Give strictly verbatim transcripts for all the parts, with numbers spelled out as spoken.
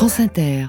France Inter.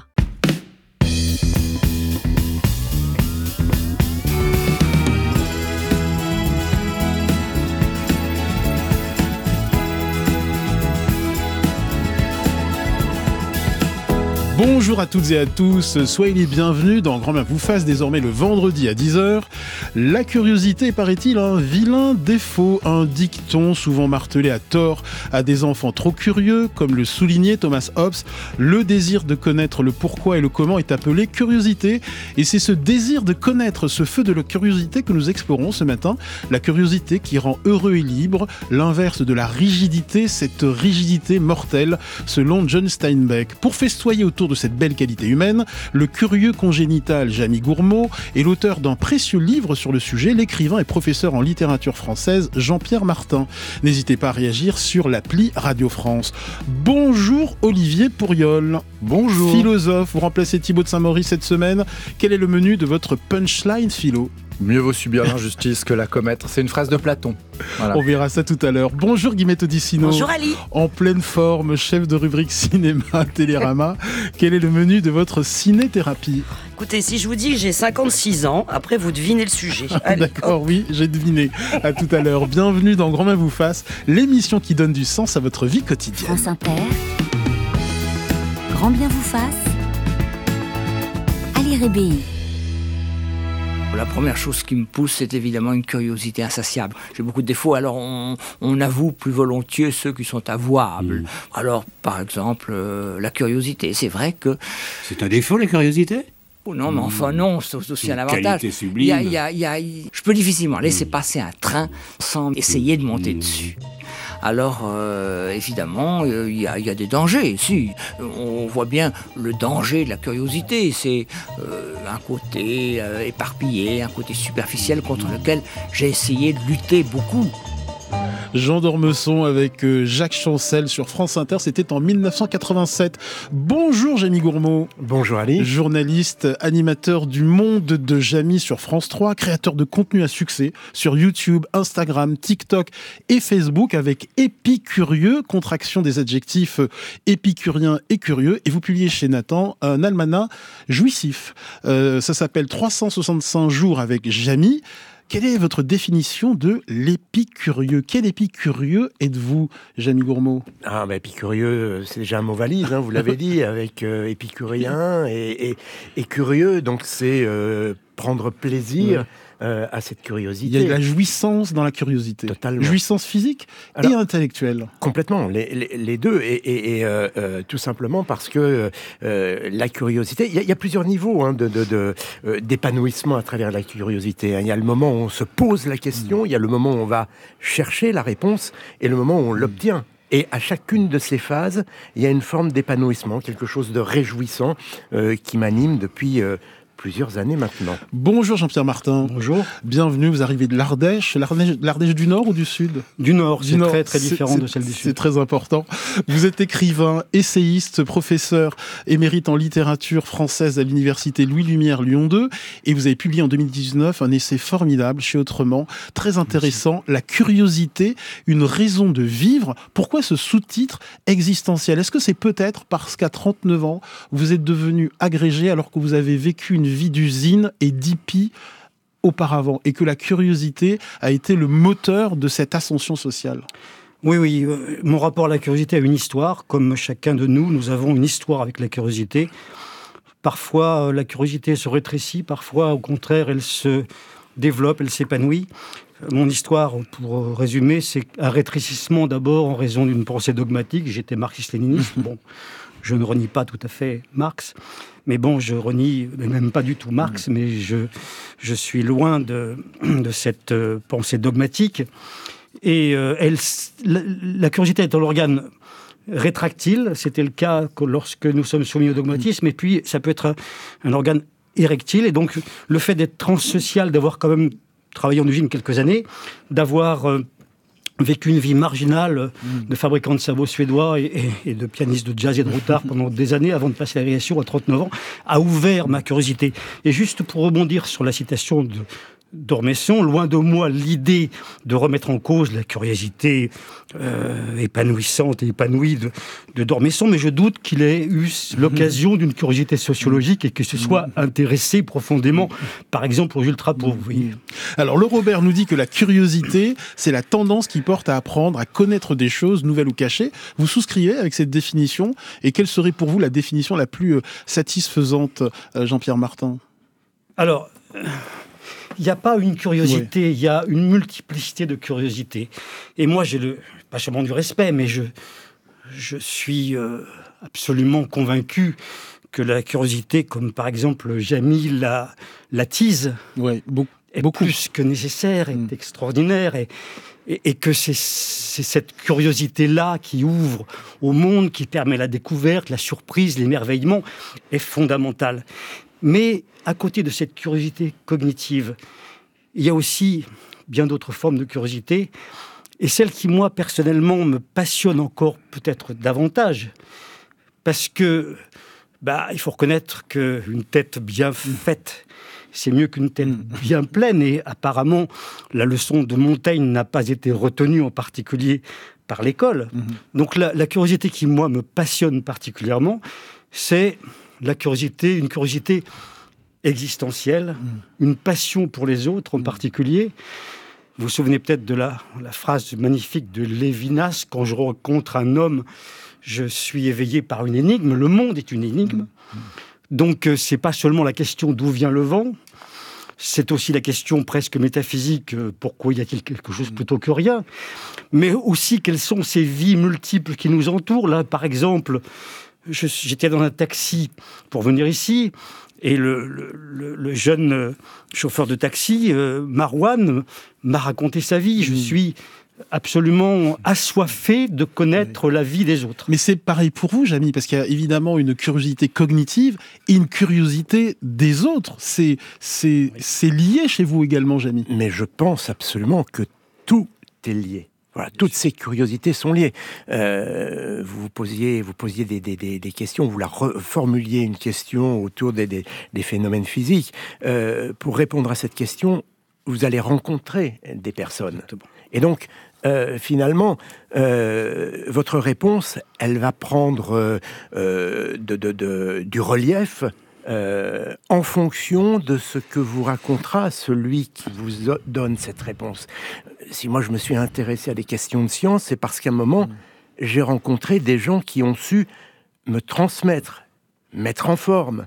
Bonjour à toutes et à tous, soyez les bienvenus dans Grand Bien vous fasse, désormais le vendredi à dix heures. La curiosité est, paraît-il, un vilain défaut, un dicton souvent martelé à tort à des enfants trop curieux, comme le soulignait Thomas Hobbes. Le désir de connaître le pourquoi et le comment est appelé curiosité, et c'est ce désir de connaître, ce feu de la curiosité que nous explorons ce matin. La curiosité qui rend heureux et libre, l'inverse de la rigidité, cette rigidité mortelle, selon John Steinbeck. Pour festoyer autour de cette belle qualité humaine, le curieux congénital Jamie Gourmaud est l'auteur d'un précieux livre sur le sujet, l'écrivain et professeur en littérature française Jean-Pierre Martin. N'hésitez pas à réagir sur l'appli Radio France. Bonjour Olivier Pourriol. Bonjour. Philosophe, vous remplacez Thibaut de Saint-Maurice cette semaine. Quel est le menu de votre punchline philo ? Mieux vaut subir l'injustice que la commettre. C'est une phrase de Platon. Voilà. On verra ça tout à l'heure. Bonjour Guillemette Odissino. Bonjour Ali. En pleine forme, chef de rubrique cinéma Télérama. Quel est le menu de votre ciné-thérapie ? Écoutez, si je vous dis que j'ai cinquante-six ans, après vous devinez le sujet. Allez, D'accord, hop. oui, j'ai deviné. À tout à l'heure. Bienvenue dans Grand Bien vous fasse, l'émission qui donne du sens à votre vie quotidienne. France Inter. Grand Bien vous fasse. Ali Rébéi. La première chose qui me pousse, c'est évidemment une curiosité insatiable. J'ai beaucoup de défauts, alors on, on avoue plus volontiers ceux qui sont avouables. Mmh. Alors, par exemple, euh, la curiosité, c'est vrai que... C'est un défaut, la curiosité ? Oh non, mais enfin non, c'est aussi un avantage. Qualité sublime. Il y a, il y a, il y a, je peux difficilement laisser mmh. passer un train sans essayer de monter mmh. dessus. Alors, euh, évidemment, il euh, y, y a des dangers. Si, on voit bien le danger de la curiosité. C'est euh, un côté euh, éparpillé, un côté superficiel contre lequel j'ai essayé de lutter beaucoup. Jean d'Ormesson avec Jacques Chancel sur France Inter, c'était en dix-neuf cent quatre-vingt-sept. Bonjour Jamie Gourmaud. Bonjour Ali. Journaliste, animateur du Monde de Jamie sur France trois, créateur de contenu à succès sur YouTube, Instagram, TikTok et Facebook avec Épicurieux, contraction des adjectifs épicurien et curieux. Et vous publiez chez Nathan un almanach jouissif. Euh, ça s'appelle trois cent soixante-cinq jours avec Jamie. Quelle est votre définition de l'épicurieux ? Quel épicurieux êtes-vous, Jamie Gourmaud ? Ah, bah, épicurieux, c'est déjà un mot valise, hein, vous l'avez dit, avec euh, épicurien et, et, et curieux, donc c'est euh, prendre plaisir. Ouais. Euh, à cette curiosité. Il y a de la jouissance dans la curiosité. Totalement. Jouissance physique Alors, et intellectuelle. Complètement, les, les, les deux. Et, et, et euh, euh, tout simplement parce que euh, la curiosité, il y, y a plusieurs niveaux hein, de, de, de, euh, d'épanouissement à travers la curiosité. Il y a le moment où on se pose la question, il y a le moment où on va chercher la réponse et le moment où on l'obtient. Et à chacune de ces phases, il y a une forme d'épanouissement, quelque chose de réjouissant euh, qui m'anime depuis... Euh, plusieurs années maintenant. Bonjour Jean-Pierre Martin. Bonjour. Bienvenue, vous arrivez de l'Ardèche. L'Ardèche, l'Ardèche du Nord ou du Sud ? Du Nord, du c'est Nord. très très différent c'est, de celle du Sud. C'est très important. Vous êtes écrivain, essayiste, professeur émérite en littérature française à l'université Louis Lumière Lyon deux et vous avez publié en deux mille dix-neuf un essai formidable chez Autrement, très intéressant, La curiosité, une raison de vivre. Pourquoi ce sous-titre existentiel ? Est-ce que c'est peut-être parce qu'à trente-neuf ans, vous êtes devenu agrégé alors que vous avez vécu une vie d'usine et d'hippie auparavant, et que la curiosité a été le moteur de cette ascension sociale ? Oui, oui. Euh, mon rapport à la curiosité a une histoire. Comme chacun de nous, nous avons une histoire avec la curiosité. Parfois, euh, la curiosité se rétrécit. Parfois, au contraire, elle se développe, elle s'épanouit. Euh, mon histoire, pour euh, résumer, c'est un rétrécissement d'abord en raison d'une pensée dogmatique. J'étais marxiste-léniniste. Bon, je ne renie pas tout à fait Marx. Mais bon, je renie même pas du tout Marx, mais je, je suis loin de, de cette euh, pensée dogmatique. Et euh, elle, la, la curiosité est un organe rétractile, c'était le cas lorsque nous sommes soumis au dogmatisme, et puis ça peut être un, un organe érectile, et donc le fait d'être transsocial, d'avoir quand même travaillé en usine quelques années, d'avoir... Euh, vécu une vie marginale de fabricant de sabots suédois et, et, et de pianiste de jazz et de routard pendant des années avant de passer à l'aviation à trente-neuf ans, a ouvert ma curiosité. Et juste pour rebondir sur la citation de, d'Ormesson. Loin de moi l'idée de remettre en cause la curiosité euh, épanouissante et épanouie de, de d'Ormesson, mais je doute qu'il ait eu l'occasion d'une curiosité sociologique et que se soit intéressé profondément, par exemple, aux ultra-pauvres. Vous voyez. Alors, le Robert nous dit que la curiosité, c'est la tendance qui porte à apprendre, à connaître des choses nouvelles ou cachées. Vous souscrivez avec cette définition? Et quelle serait pour vous la définition la plus satisfaisante, Jean-Pierre Martin? Alors... il n'y a pas une curiosité, il ouais. y a une multiplicité de curiosités. Et moi, j'ai le, pas seulement du respect, mais je, je suis euh, absolument convaincu que la curiosité, comme par exemple Jamy la, l'attise, ouais, beaucoup, est beaucoup. plus que nécessaire, est mmh. extraordinaire, et, et, et que c'est, c'est cette curiosité-là qui ouvre au monde, qui permet la découverte, la surprise, l'émerveillement, est fondamentale. Mais à côté de cette curiosité cognitive, il y a aussi bien d'autres formes de curiosité, et celle qui, moi, personnellement, me passionne encore peut-être davantage, parce que, bah, il faut reconnaître qu'une tête bien faite, c'est mieux qu'une tête bien pleine, et apparemment, la leçon de Montaigne n'a pas été retenue en particulier par l'école. Mmh. Donc la, la curiosité qui, moi, me passionne particulièrement, c'est... la curiosité, une curiosité existentielle, mmh. une passion pour les autres en mmh. particulier. Vous vous souvenez peut-être de la, la phrase magnifique de Lévinas, « Quand je rencontre un homme, je suis éveillé par une énigme. Le monde est une énigme. Mmh. » Donc, euh, c'est pas seulement la question d'où vient le vent, c'est aussi la question presque métaphysique, euh, pourquoi y a-t-il quelque chose plutôt que rien, mais aussi quelles sont ces vies multiples qui nous entourent. Là, par exemple... Je, j'étais dans un taxi pour venir ici, et le, le, le jeune chauffeur de taxi, euh, Marouane, m'a raconté sa vie. Je suis absolument assoiffé de connaître oui. la vie des autres. Mais c'est pareil pour vous, Jamy, parce qu'il y a évidemment une curiosité cognitive et une curiosité des autres. C'est, c'est, oui. c'est lié chez vous également, Jamy. Mais je pense absolument que tout est lié. Voilà, toutes ces curiosités sont liées. Euh, vous posiez, vous posiez des, des, des, des questions, vous la reformuliez une question autour des, des, des phénomènes physiques. Euh, pour répondre à cette question, vous allez rencontrer des personnes. Et donc, euh, finalement, euh, votre réponse, elle va prendre euh, de, de, de, du relief Euh, en fonction de ce que vous racontera celui qui vous donne cette réponse. Si moi je me suis intéressé à des questions de science, c'est parce qu'à un moment, mmh. j'ai rencontré des gens qui ont su me transmettre, mettre en forme,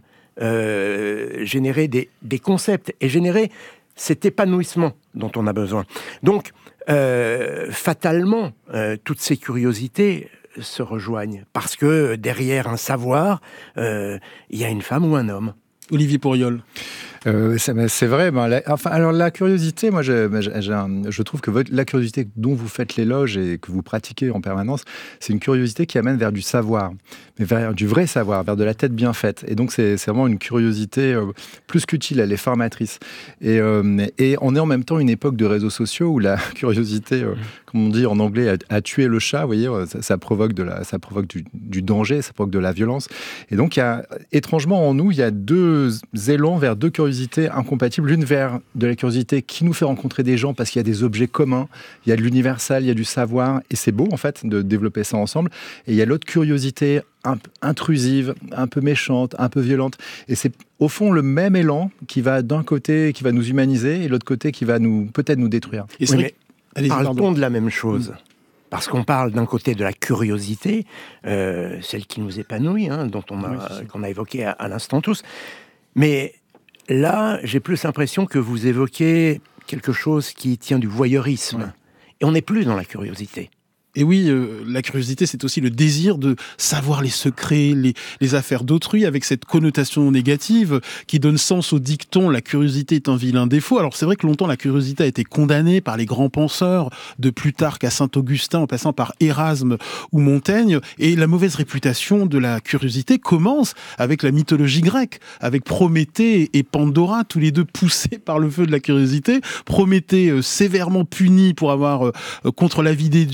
euh, générer des, des concepts et générer cet épanouissement dont on a besoin. Donc, euh, fatalement, euh, toutes ces curiosités se rejoignent, parce que derrière un savoir, euh, il y a une femme ou un homme. Olivier Pourriol. Euh, c'est, c'est vrai. Ben, la, enfin, alors la curiosité, moi, j'ai, j'ai un, je trouve que votre, la curiosité dont vous faites l'éloge et que vous pratiquez en permanence, c'est une curiosité qui amène vers du savoir, mais vers du vrai savoir, vers de la tête bien faite. Et donc, c'est, c'est vraiment une curiosité euh, plus qu'utile, elle est formatrice. Et, euh, et on est en même temps une époque de réseaux sociaux où la curiosité, euh, comme on dit en anglais, a, a tué le chat. Vous voyez, ça, ça provoque de la, ça provoque du, du danger, ça provoque de la violence. Et donc, il y a, étrangement en nous, il y a deux élans vers deux curiosités incompatibles, l'une vers de la curiosité qui nous fait rencontrer des gens parce qu'il y a des objets communs, il y a de l'universel, il y a du savoir, et c'est beau en fait de développer ça ensemble, et il y a l'autre curiosité un peu intrusive, un peu méchante, un peu violente, et c'est au fond le même élan qui va d'un côté, qui va nous humaniser, et l'autre côté qui va nous, peut-être nous détruire. Et oui, mais parle-t-on de la même chose ? Mmh. Parce qu'on parle d'un côté de la curiosité, euh, celle qui nous épanouit, hein, dont on a, oui, qu'on a évoqué à, à l'instant tous, mais là, j'ai plus l'impression que vous évoquez quelque chose qui tient du voyeurisme. Ouais. Et on n'est plus dans la curiosité. Et oui, euh, la curiosité, c'est aussi le désir de savoir les secrets, les, les affaires d'autrui, avec cette connotation négative qui donne sens au dicton « la curiosité est un vilain défaut ». Alors c'est vrai que longtemps, la curiosité a été condamnée par les grands penseurs, de Plutarque à Saint-Augustin, en passant par Érasme ou Montaigne. Et la mauvaise réputation de la curiosité commence avec la mythologie grecque, avec Prométhée et Pandora, tous les deux poussés par le feu de la curiosité. Prométhée euh, sévèrement puni pour avoir, euh, contre l'avis des dieux, donné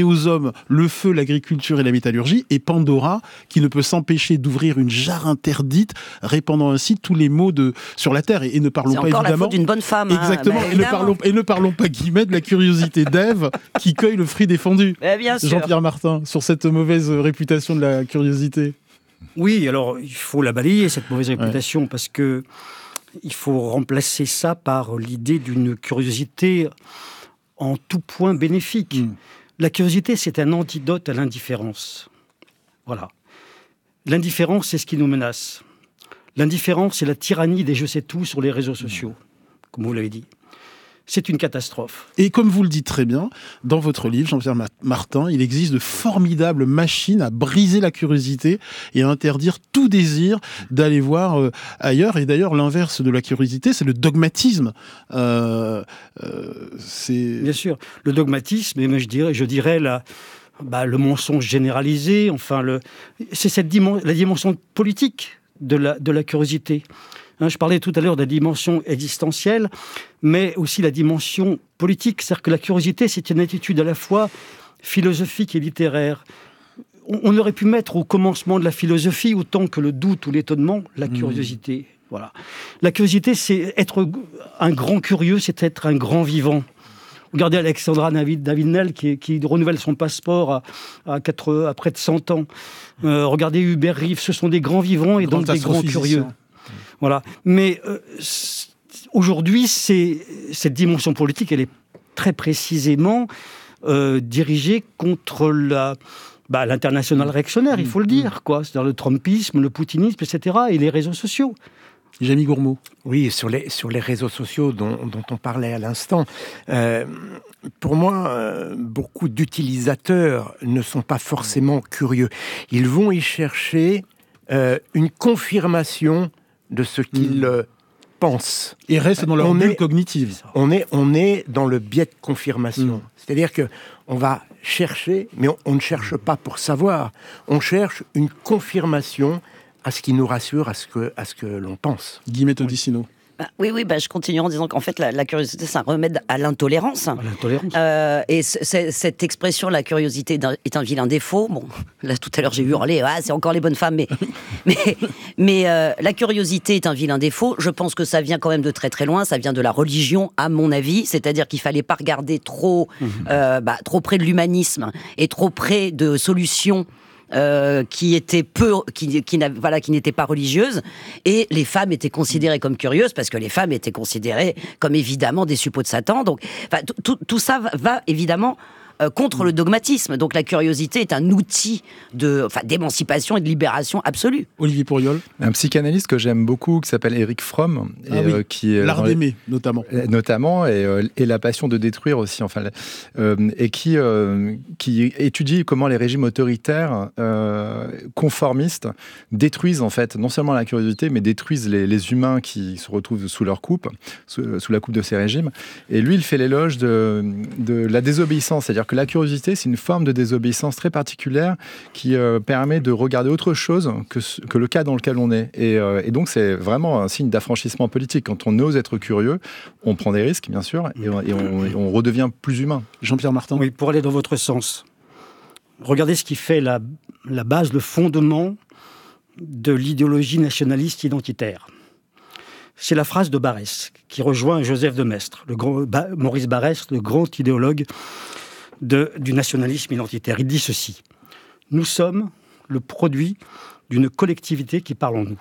aux hommes le feu, l'agriculture et la métallurgie, et Pandora, qui ne peut s'empêcher d'ouvrir une jarre interdite, répandant ainsi tous les maux de, sur la Terre. Et, et ne parlons C'est pas encore évidemment... la faute d'une bonne femme. Exactement, Hein, bah, et, ne parlons, et ne parlons pas, Guillemette, de la curiosité d'Ève, qui cueille le fruit défendu. Eh bien sûr. Jean-Pierre Martin, sur cette mauvaise réputation de la curiosité. Oui, alors il faut la balayer, cette mauvaise réputation, ouais. parce que il faut remplacer ça par l'idée d'une curiosité en tout point bénéfique. Mmh. La curiosité, c'est un antidote à l'indifférence. Voilà. L'indifférence, c'est ce qui nous menace. L'indifférence, c'est la tyrannie des je sais tout sur les réseaux sociaux, mmh. comme vous l'avez dit. C'est une catastrophe. Et comme vous le dites très bien, dans votre livre, Jean-Pierre Martin, il existe de formidables machines à briser la curiosité et à interdire tout désir d'aller voir euh, ailleurs. Et d'ailleurs, l'inverse de la curiosité, c'est le dogmatisme. Euh, euh, c'est... Bien sûr, le dogmatisme, et je dirais, je dirais la, bah, le mensonge généralisé, enfin, le, c'est cette dimen- la dimension politique de la, de la curiosité. Hein, je parlais tout à l'heure de la dimension existentielle, mais aussi la dimension politique. C'est-à-dire que la curiosité, c'est une attitude à la fois philosophique et littéraire. On, on aurait pu mettre au commencement de la philosophie, autant que le doute ou l'étonnement, la curiosité. Mmh. Voilà. La curiosité, c'est être un grand curieux, c'est être un grand vivant. Regardez Alexandra David-Nel qui, qui renouvelle son passeport à, à, quatre, à près de cent ans. Euh, regardez Hubert Reeves, ce sont des grands vivants et Grand donc des grands curieux. Voilà. Mais euh, aujourd'hui, c'est, cette dimension politique, elle est très précisément euh, dirigée contre la, bah, l'international réactionnaire, il faut le dire, quoi. C'est-à-dire le trumpisme, le poutinisme, et cetera, et les réseaux sociaux. Jamie Gourmaud. Oui, sur les, sur les réseaux sociaux dont, dont on parlait à l'instant, euh, pour moi, euh, beaucoup d'utilisateurs ne sont pas forcément curieux. Ils vont y chercher euh, une confirmation de ce qu'ils mmh. pensent. Et restent dans leur on bulle est, cognitive. On est, on est dans le biais de confirmation. Mmh. C'est-à-dire qu'on va chercher, mais on, on ne cherche pas pour savoir. On cherche une confirmation à ce qui nous rassure, à ce que, à ce que l'on pense. Guillemette Odissino. Bah, oui, oui, bah, je continue en disant qu'en fait, la, la curiosité, c'est un remède à l'intolérance. À l'intolérance. Euh, et c- c- cette expression, la curiosité est un vilain défaut. Bon, là, tout à l'heure, j'ai hurlé, ah, c'est encore les bonnes femmes, mais, mais, mais euh, la curiosité est un vilain défaut. Je pense que ça vient quand même de très très loin. Ça vient de la religion, à mon avis. C'est-à-dire qu'il fallait pas regarder trop, mmh. euh, bah, trop près de l'humanisme et trop près de solutions Euh, qui étaient peu, qui, qui, voilà, qui n'étaient pas religieuses, et les femmes étaient considérées comme curieuses parce que les femmes étaient considérées comme évidemment des suppôts de Satan. Donc, tout, tout ça va, va évidemment euh, contre le dogmatisme. Donc, la curiosité est un outil de, enfin, d'émancipation et de libération absolue. Olivier Pourriol. Un psychanalyste que j'aime beaucoup qui s'appelle Eric Fromm, ah et, oui. euh, qui l'art d'aimer les... notamment, notamment, et, euh, et la passion de détruire aussi. Enfin, euh, et qui euh, qui étudie comment les régimes autoritaires euh, conformistes détruisent en fait non seulement la curiosité, mais détruisent les, les humains qui se retrouvent sous leur coupe, sous, sous la coupe de ces régimes. Et lui, il fait l'éloge de, de la désobéissance, c'est-à-dire que la curiosité, c'est une forme de désobéissance très particulière qui euh, permet de regarder autre chose que, que le cas dans lequel on est. Et, euh, et donc, c'est vraiment un signe d'affranchissement politique. Quand on ose être curieux, on prend des risques, bien sûr, et on, et on, et on redevient plus humain. Jean-Pierre Martin. Oui, pour aller dans votre sens, regardez ce qui fait la, la base, le fondement de l'idéologie nationaliste identitaire. C'est la phrase de Barrès, qui rejoint Joseph de Maistre, le grand, ba, Maurice Barrès, le grand idéologue de, du nationalisme identitaire. Il dit ceci: nous sommes le produit d'une collectivité qui parle en nous.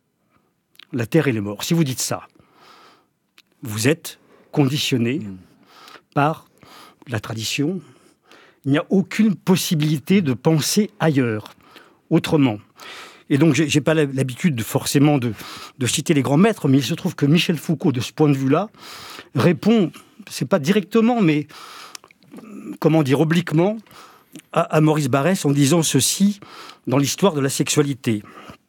La terre et les morts. Si vous dites ça, vous êtes conditionné mmh. par la tradition. Il n'y a aucune possibilité de penser ailleurs, autrement. Et donc, je n'ai pas l'habitude de, forcément de, de citer les grands maîtres, mais il se trouve que Michel Foucault, de ce point de vue-là, répond, c'est pas directement, mais comment dire, obliquement, à, à Maurice Barrès en disant ceci dans l'histoire de la sexualité.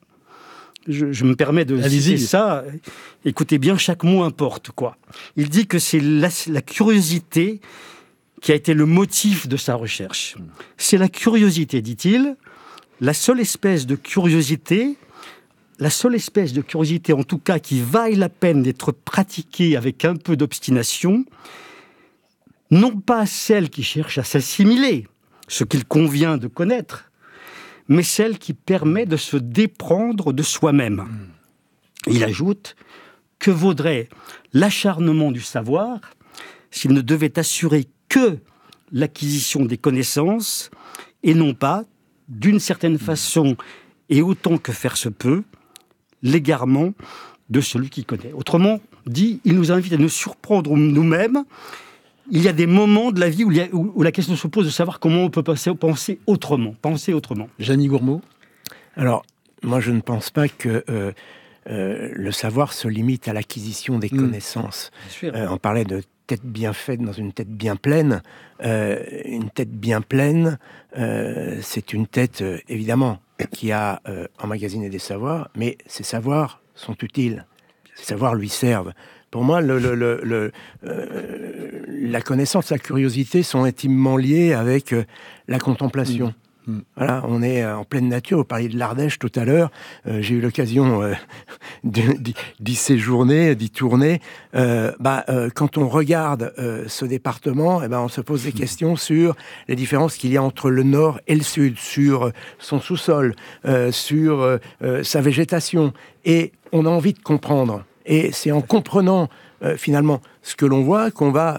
Je, je me permets de Allez-y. citer ça. Écoutez bien, chaque mot importe, quoi. Il dit que c'est la, la curiosité qui a été le motif de sa recherche. C'est la curiosité, dit-il, la seule espèce de curiosité, la seule espèce de curiosité, en tout cas, qui vaille la peine d'être pratiquée avec un peu d'obstination, non pas celle qui cherche à s'assimiler, ce qu'il convient de connaître, mais celle qui permet de se déprendre de soi-même. Il ajoute que vaudrait l'acharnement du savoir s'il ne devait assurer que l'acquisition des connaissances et non pas, d'une certaine façon et autant que faire se peut, l'égarement de celui qui connaît. Autrement dit, il nous invite à nous surprendre nous-mêmes. Il y a des moments de la vie où, il y a, où, où la question se pose de savoir comment on peut penser, penser autrement. Penser autrement. Jeannie Gourmaud. Alors, moi, je ne pense pas que euh, euh, le savoir se limite à l'acquisition des mmh. connaissances. Euh, on parlait de tête bien faite dans une tête bien pleine. Euh, une tête bien pleine, euh, c'est une tête, euh, évidemment, qui a euh, emmagasiné des savoirs, mais ces savoirs sont utiles. Ces savoirs lui servent. Pour moi, le, le, le, le, euh, la connaissance, la curiosité sont intimement liées avec euh, la contemplation. Mmh. Voilà, on est en pleine nature. Vous parliez de l'Ardèche tout à l'heure. Euh, j'ai eu l'occasion euh, d'y séjourner, d'y tourner. Euh, bah, euh, quand on regarde euh, ce département, eh ben, on se pose des questions sur les différences qu'il y a entre le nord et le sud, sur son sous-sol, euh, sur euh, sa végétation. Et on a envie de comprendre. Et c'est en comprenant euh, finalement ce que l'on voit qu'on va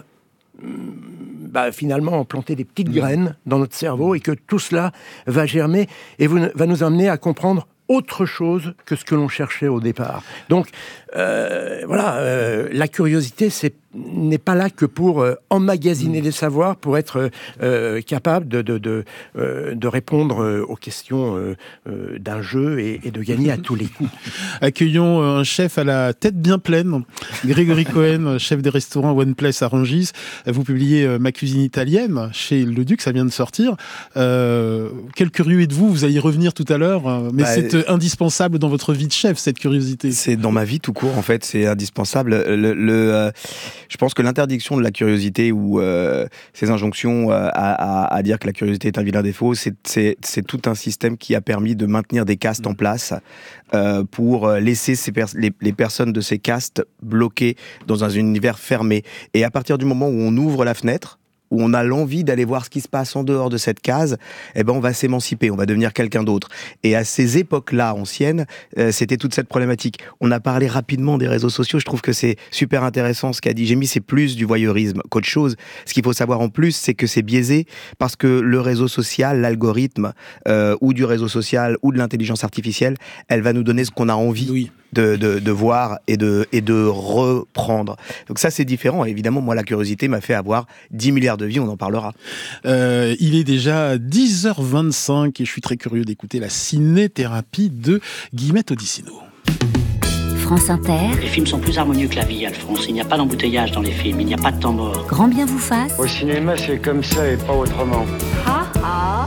Bah, finalement planter des petites graines dans notre cerveau et que tout cela va germer et vous, va nous amener à comprendre autre chose que ce que l'on cherchait au départ. Donc, euh, voilà, euh, la curiosité c'est, n'est pas là que pour euh, emmagasiner des savoirs, pour être euh, capable de, de, de, euh, de répondre euh, aux questions euh, euh, d'un jeu et, et de gagner à tous les coups. Accueillons un chef à la tête bien pleine, Grégory Cohen, chef des restaurants One Place à Rungis. Vous publiez euh, Ma cuisine italienne chez Le Duc, ça vient de sortir. Euh, quel curieux êtes-vous ? Vous allez y revenir tout à l'heure, mais bah, c'est euh, indispensable dans votre vie de chef, cette curiosité. C'est dans ma vie tout court, en fait, c'est indispensable. Le, le, euh, je pense que l'interdiction de la curiosité ou euh, ces injonctions euh, à, à, à dire que la curiosité est un vilain défaut, c'est, c'est, c'est tout un système qui a permis de maintenir des castes en place euh, pour laisser ces pers- les, les personnes de ces castes bloquées dans un univers fermé. Et à partir du moment où on ouvre la fenêtre, où on a l'envie d'aller voir ce qui se passe en dehors de cette case, eh ben on va s'émanciper, on va devenir quelqu'un d'autre. Et à ces époques-là anciennes, euh, c'était toute cette problématique. On a parlé rapidement des réseaux sociaux, je trouve que c'est super intéressant ce qu'a dit Jémy, c'est plus du voyeurisme qu'autre chose. Ce qu'il faut savoir en plus, c'est que c'est biaisé parce que le réseau social, l'algorithme, euh, ou du réseau social, ou de l'intelligence artificielle, elle va nous donner ce qu'on a envie. Oui. De, de, de voir et de, et de reprendre. Donc ça, c'est différent. Et évidemment, moi, la curiosité m'a fait avoir dix milliards de vies, on en parlera. Euh, il est déjà dix heures vingt-cinq et je suis très curieux d'écouter la ciné-thérapie de Guillemette Odissino. France Inter. Les films sont plus harmonieux que la vie, Alphonse. Il n'y a pas d'embouteillage dans les films, il n'y a pas de temps mort. Grand bien vous fasse. Au cinéma, c'est comme ça et pas autrement. Ah ah.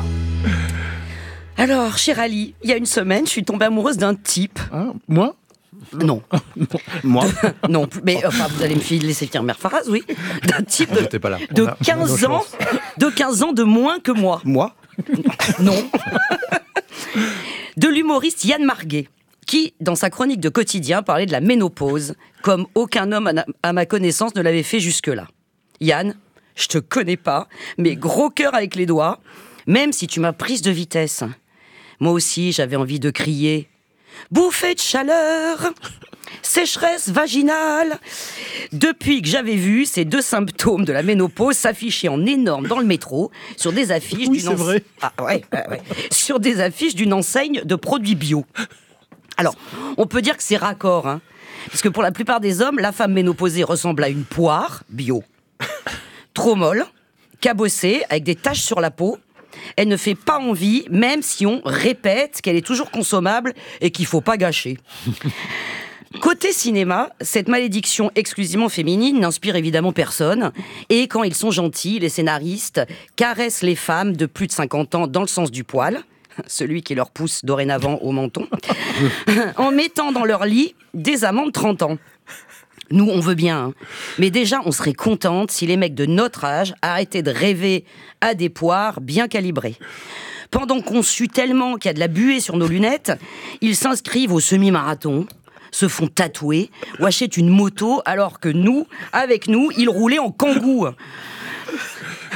Alors, chère Ali, il y a une semaine, je suis tombée amoureuse d'un type. Ah, moi ? Non. Moi Non, mais enfin, vous allez me laisser finir Mère Faraz, oui. D'un type de, pas là. de, a, quinze ans, de quinze ans de moins que moi. Moi Non. De l'humoriste Yann Marguet, qui, dans sa chronique de Quotidien, parlait de la ménopause, comme aucun homme à ma connaissance ne l'avait fait jusque-là. Yann, je te connais pas, mais gros cœur avec les doigts, même si tu m'as prise de vitesse. Moi aussi, j'avais envie de crier. Bouffée de chaleur, sécheresse vaginale. Depuis que j'avais vu ces deux symptômes de la ménopause s'afficher en énorme dans le métro sur des affiches oui, d'une c'est ense... vrai. Ah, ouais, ouais, ouais. Sur des affiches d'une enseigne de produits bio. Alors, on peut dire que c'est raccord, hein, parce que pour la plupart des hommes, la femme ménopausée ressemble à une poire bio, trop molle, cabossée, avec des taches sur la peau. Elle ne fait pas envie, même si on répète qu'elle est toujours consommable et qu'il ne faut pas gâcher. Côté cinéma, cette malédiction exclusivement féminine n'inspire évidemment personne. Et quand ils sont gentils, les scénaristes caressent les femmes de plus de cinquante ans dans le sens du poil, celui qui leur pousse dorénavant au menton, en mettant dans leur lit des amants de trente ans. Nous, on veut bien, hein. Mais déjà, on serait contente si les mecs de notre âge arrêtaient de rêver à des poires bien calibrées. Pendant qu'on sue tellement qu'il y a de la buée sur nos lunettes, ils s'inscrivent au semi-marathon, se font tatouer ou achètent une moto, alors que nous, avec nous, ils roulaient en kangou.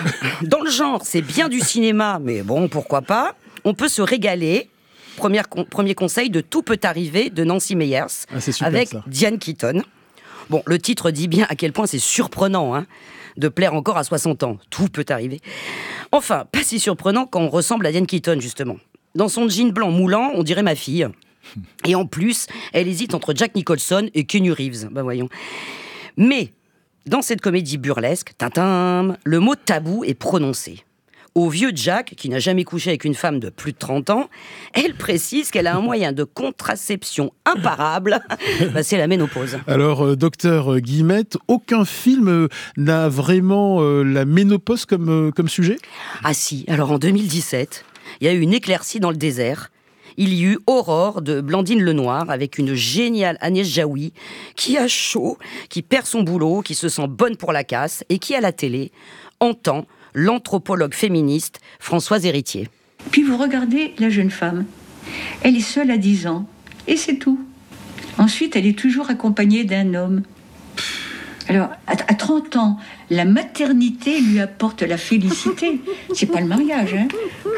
Dans le genre, c'est bien du cinéma, mais bon, pourquoi pas. On peut se régaler. Premier, con- premier conseil de Tout peut arriver de Nancy Meyers, Ah, c'est super, avec ça. Diane Keaton. Bon, le titre dit bien à quel point c'est surprenant hein, de plaire encore à soixante ans. Tout peut arriver. Enfin, pas si surprenant quand on ressemble à Diane Keaton, justement. Dans son jean blanc moulant, on dirait ma fille. Et en plus, elle hésite entre Jack Nicholson et Keanu Reeves. Ben voyons. Mais, dans cette comédie burlesque, tintin, le mot tabou est prononcé. Au vieux Jack, qui n'a jamais couché avec une femme de plus de trente ans, elle précise qu'elle a un moyen de contraception imparable, bah, c'est la ménopause. Alors, euh, docteur Guillemette, aucun film euh, n'a vraiment euh, la ménopause comme, euh, comme sujet ? Ah si, alors en deux mille dix-sept, il y a eu une éclaircie dans le désert. Il y eut Aurore de Blandine Lenoir avec une géniale Agnès Jaoui qui a chaud, qui perd son boulot, qui se sent bonne pour la casse et qui, à la télé, entend l'anthropologue féministe Françoise Héritier. Puis vous regardez la jeune femme. Elle est seule à dix ans. Et c'est tout. Ensuite, elle est toujours accompagnée d'un homme. Alors, à à trente ans, la maternité lui apporte la félicité. C'est pas le mariage, hein.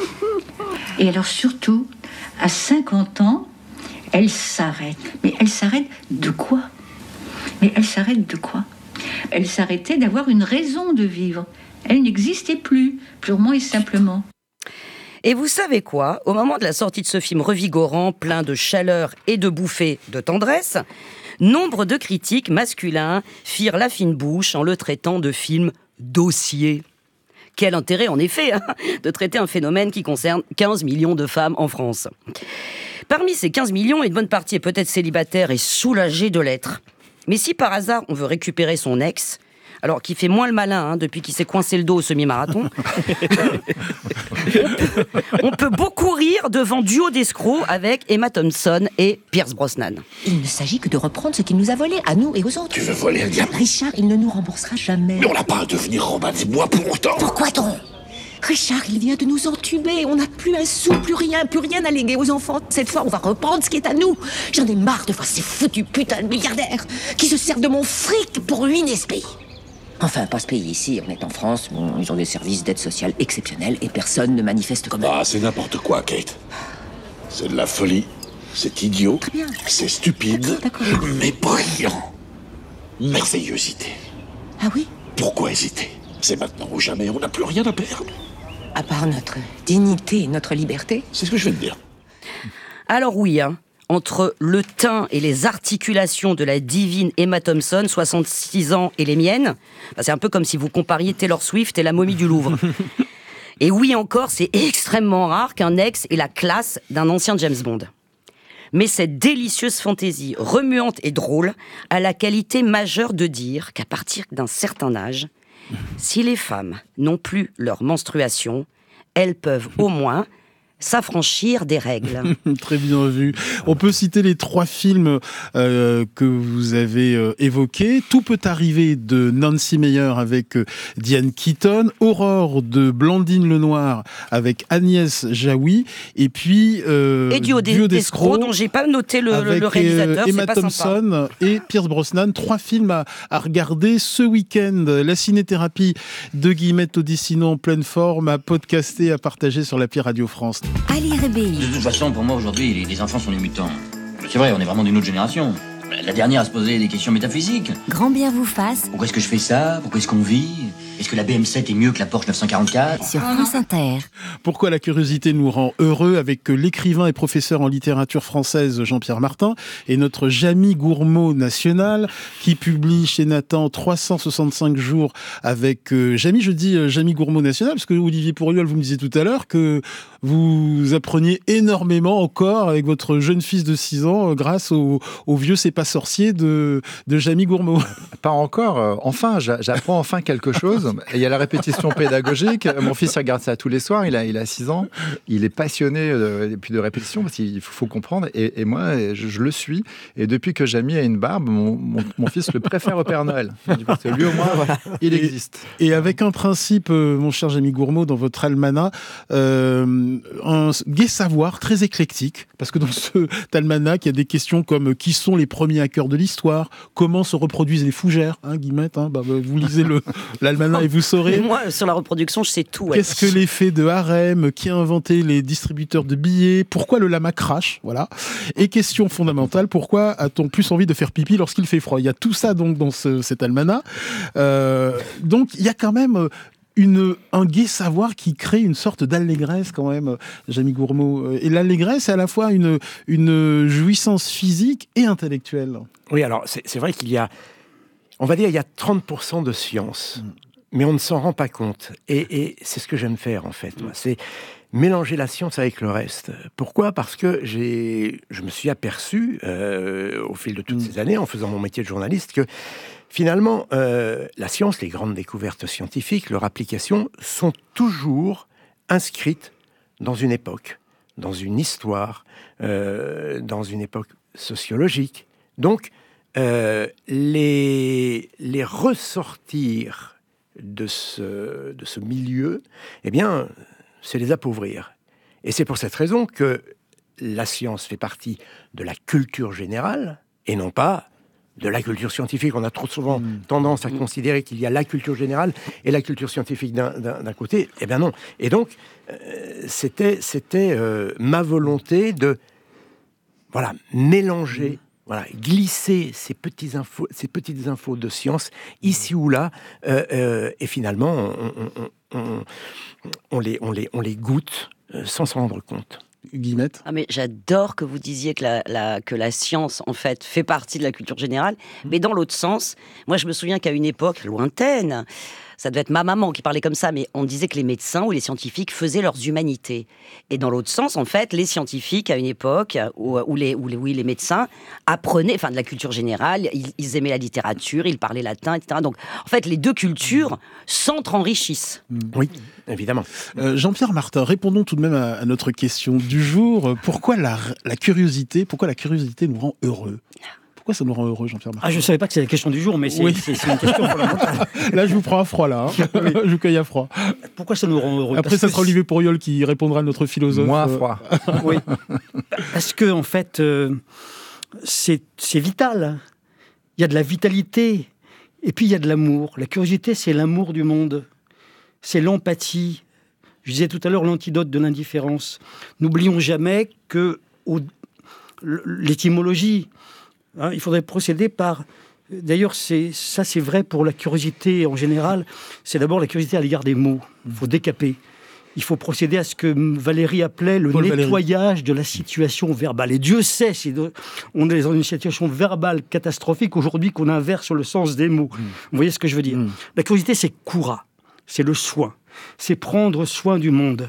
Et alors surtout, à cinquante ans, elle s'arrête. Mais elle s'arrête de quoi ? Mais elle s'arrête de quoi ? Elle s'arrêtait d'avoir une raison de vivre. Elle n'existait plus, purement et simplement. Et vous savez quoi ? Au moment de la sortie de ce film revigorant, plein de chaleur et de bouffées de tendresse, nombre de critiques masculins firent la fine bouche en le traitant de film dossier. Quel intérêt, en effet, hein, de traiter un phénomène qui concerne quinze millions de femmes en France. Parmi ces quinze millions, une bonne partie est peut-être célibataire et soulagée de l'être. Mais si par hasard on veut récupérer son ex, alors qui fait moins le malin hein, depuis qu'il s'est coincé le dos au semi-marathon, on, peut, on peut beaucoup rire devant duo d'escrocs avec Emma Thompson et Pierce Brosnan. Il ne s'agit que de reprendre ce qu'il nous a volé, à nous et aux autres. Tu veux voler le diable ? Richard, il ne nous remboursera jamais. Mais on n'a pas à devenir Robin des Bois pour autant. Pourquoi donc ? Richard, il vient de nous entuber. On n'a plus un sou, plus rien, plus rien à léguer aux enfants. Cette fois, on va reprendre ce qui est à nous. J'en ai marre de voir ces foutus putains de milliardaires qui se servent de mon fric pour ruiner ce pays. Enfin, pas ce pays ici, on est en France, bon, ils ont des services d'aide sociale exceptionnels et personne ne manifeste comme eux. Ah, c'est n'importe quoi, Kate. C'est de la folie, c'est idiot, c'est stupide, mais brillant. Merveillosité. Ah oui ? Pourquoi hésiter ? C'est maintenant ou jamais, on n'a plus rien à perdre. À part notre dignité et notre liberté ? C'est ce que je viens de dire. Alors oui, hein, entre le teint et les articulations de la divine Emma Thompson, soixante-six ans, et les miennes, bah, c'est un peu comme si vous compariez Taylor Swift et la momie du Louvre. Et oui encore, c'est extrêmement rare qu'un ex ait la classe d'un ancien James Bond. Mais cette délicieuse fantaisie, remuante et drôle, a la qualité majeure de dire qu'à partir d'un certain âge, si les femmes n'ont plus leur menstruation, elles peuvent au moins s'affranchir des règles. Très bien vu. On peut citer les trois films euh, que vous avez euh, évoqués. Tout peut arriver de Nancy Meyer avec euh, Diane Keaton, Aurore de Blandine Lenoir avec Agnès Jaoui, et puis euh, et Duo Duo d'escrocs dont j'ai pas noté le, avec, le réalisateur, euh, Emma c'est pas Thompson sympa. et Pierce Brosnan. Trois films à, à regarder ce week-end. La cinéthérapie de Guillemette Odissino en pleine forme, à podcaster, à partager sur l'appli Radio France. Ali Rebéi. De toute façon, pour moi, aujourd'hui, les, les enfants sont des mutants. C'est vrai, on est vraiment d'une autre génération. La dernière à se poser des questions métaphysiques. Grand bien vous fasse. Pourquoi est-ce que je fais ça ? Pourquoi est-ce qu'on vit ? Est-ce que la B M sept est mieux que la Porsche neuf cent quarante-quatre ? Sur France Inter. Pourquoi la curiosité nous rend heureux, avec l'écrivain et professeur en littérature française Jean-Pierre Martin et notre Jamie Gourmaud national qui publie chez Nathan trois cent soixante-cinq jours avec euh, Jamie. Je dis euh, Jamie Gourmaud national parce que Olivier Pourriol, vous me disiez tout à l'heure que vous appreniez énormément encore avec votre jeune fils de six ans euh, grâce au, au vieux C'est pas sorcier de, de Jamie Gourmaud. Pas encore. Euh, enfin, j'a- j'apprends enfin quelque chose. Et il y a la répétition pédagogique. Mon fils il regarde ça tous les soirs. Il a, il a six ans. Il est passionné euh, et puis de répétition parce qu'il faut, faut comprendre. Et, et moi, je, je le suis. Et depuis que Jamie a une barbe, mon, mon, mon fils le préfère au Père Noël. Parce que lui, au moins, voilà, il existe. Et, et avec un principe, euh, mon cher Jamie Gourmaud, dans votre almanach, euh, euh, un gai savoir très éclectique, parce que dans ce almanach, il y a des questions comme qui sont les premiers hackers de l'histoire, comment se reproduisent les fougères, hein, Guillemette, hein, bah, bah, vous lisez le, l'almanach et vous saurez. Mais moi, sur la reproduction, je sais tout. Ouais. Qu'est-ce que l'effet de harem, qui a inventé les distributeurs de billets, pourquoi le lama crache, voilà. Et question fondamentale, pourquoi a-t-on plus envie de faire pipi lorsqu'il fait froid? Il y a tout ça donc dans ce, cet almanach. Euh, donc il y a quand même Une, un gai savoir qui crée une sorte d'allégresse quand même, Jamie Gourmaud. Et l'allégresse, c'est à la fois une, une jouissance physique et intellectuelle. Oui, alors c'est, c'est vrai qu'il y a, on va dire, il y a trente pour cent de science, mmh. mais on ne s'en rend pas compte. Et, et c'est ce que j'aime faire en fait. Moi. C'est mélanger la science avec le reste. Pourquoi ? Parce que j'ai, je me suis aperçu, euh, au fil de toutes mmh. ces années, en faisant mon métier de journaliste, que finalement, euh, la science, les grandes découvertes scientifiques, leur application, sont toujours inscrites dans une époque, dans une histoire, euh, dans une époque sociologique. Donc, euh, les, les ressortir de ce, de ce milieu, eh bien, c'est les appauvrir. Et c'est pour cette raison que la science fait partie de la culture générale, et non pas de la culture scientifique. On a trop souvent mmh. tendance à mmh. considérer qu'il y a la culture générale et la culture scientifique d'un, d'un, d'un côté. Eh bien non. Et donc, euh, c'était, c'était euh, ma volonté de voilà, mélanger, mmh. voilà, glisser ces, petits infos, ces petites infos de science ici ou là. Euh, euh, et finalement, on, on, on, on, les, on, les, on les goûte euh, sans s'en rendre compte. Guillemette. Ah mais j'adore que vous disiez que la, la, que la science, en fait, fait partie de la culture générale. Mmh. Mais dans l'autre sens, moi, je me souviens qu'à une époque lointaine, ça devait être ma maman qui parlait comme ça, mais on disait que les médecins ou les scientifiques faisaient leurs humanités. Et dans l'autre sens, en fait, les scientifiques, à une époque, où, où, les, où les, oui, les médecins apprenaient, enfin, de la culture générale, ils, ils aimaient la littérature, ils parlaient latin, et cetera. Donc, en fait, les deux cultures s'entre-enrichissent. Mmh. Oui, évidemment. Euh, Jean-Pierre Martin, répondons tout de même à, à notre question du jour. Pourquoi la, la curiosité, pourquoi la curiosité nous rend heureux ? Pourquoi ça nous rend heureux, Jean-Pierre Martin ? Ah, je ne savais pas que c'était la question du jour, mais c'est, oui. c'est, c'est une question fondamentale. Là, je vous prends à froid, là. Hein. Oui. Je vous cueille à froid. Pourquoi ça nous rend heureux ? Après, ça sera Olivier Pourriol qui répondra à notre philosophe. Moi à froid. Oui. Parce que, en fait, euh, c'est, c'est vital. Il y a de la vitalité. Et puis, il y a de l'amour. La curiosité, c'est l'amour du monde. C'est l'empathie. Je disais tout à l'heure l'antidote de l'indifférence. N'oublions jamais que au, l'étymologie... Hein, il faudrait procéder par... D'ailleurs, c'est, ça c'est vrai pour la curiosité en général. C'est d'abord la curiosité à l'égard des mots. Il faut décaper. Il faut procéder à ce que Valérie appelait le Paul nettoyage Valéry. De la situation verbale. Et Dieu sait, c'est de, on est dans une situation verbale catastrophique aujourd'hui qu'on inverse sur le sens des mots. Mmh. Vous voyez ce que je veux dire ? Mmh. La curiosité, c'est coura. C'est le soin. C'est prendre soin du monde.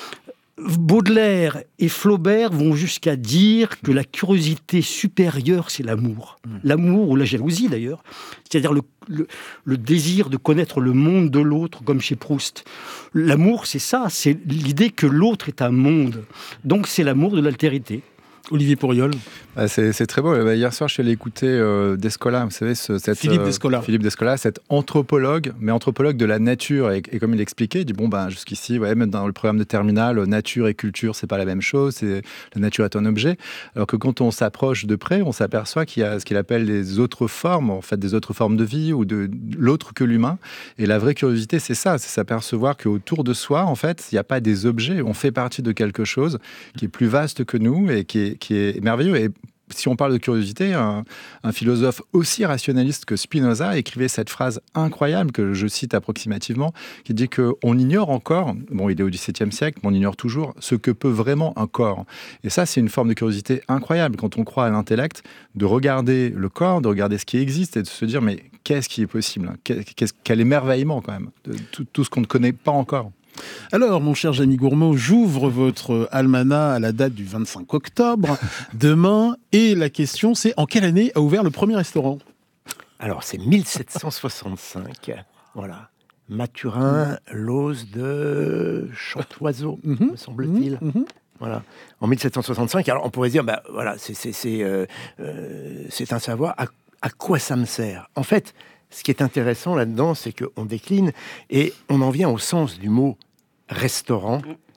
Baudelaire et Flaubert vont jusqu'à dire que la curiosité supérieure, c'est l'amour. Mmh. L'amour, ou la jalousie d'ailleurs, c'est-à-dire le, le, le désir de connaître le monde de l'autre, comme chez Proust. L'amour, c'est ça, c'est l'idée que l'autre est un monde. Donc c'est l'amour de l'altérité. Olivier Pourriol. Ah, c'est, c'est très beau. Hier soir, je suis allé écouter euh, Descola, vous savez, ce, cette, Philippe Descola. Euh, Philippe Descola, cet anthropologue, mais anthropologue de la nature. Et, et comme il expliquait, il dit bon, ben, jusqu'ici, ouais, même dans le programme de terminale, nature et culture, c'est pas la même chose. C'est, la nature est un objet. Alors que quand on s'approche de près, on s'aperçoit qu'il y a ce qu'il appelle les autres formes, en fait, des autres formes de vie ou de, de l'autre que l'humain. Et la vraie curiosité, c'est ça, c'est s'apercevoir qu'autour de soi, en fait, il n'y a pas des objets. On fait partie de quelque chose qui est plus vaste que nous et qui est, qui est merveilleux. Et si on parle de curiosité, un, un philosophe aussi rationaliste que Spinoza écrivait cette phrase incroyable que je cite approximativement, qui dit qu'on ignore encore, bon, il est au dix-septième siècle, mais on ignore toujours ce que peut vraiment un corps. Et ça, c'est une forme de curiosité incroyable quand on croit à l'intellect, de regarder le corps, de regarder ce qui existe et de se dire mais qu'est-ce qui est possible ? Qu'est-ce, quel émerveillement quand même de tout, tout ce qu'on ne connaît pas encore. Alors, mon cher Jamie Gourmaud, j'ouvre votre almanach à la date du vingt-cinq octobre, demain, et la question c'est en quelle année a ouvert le premier restaurant ? Alors, c'est mille sept cent soixante-cinq, voilà. Mathurin, l'ose de Chantoiseau, mm-hmm. me semble-t-il. Mm-hmm. Voilà. En mille sept cent soixante-cinq, alors on pourrait dire, bah, voilà, c'est, c'est, c'est, euh, euh, c'est un savoir, à, à quoi ça me sert ? En fait, ce qui est intéressant là-dedans, c'est qu'on décline et on en vient au sens du mot restaurant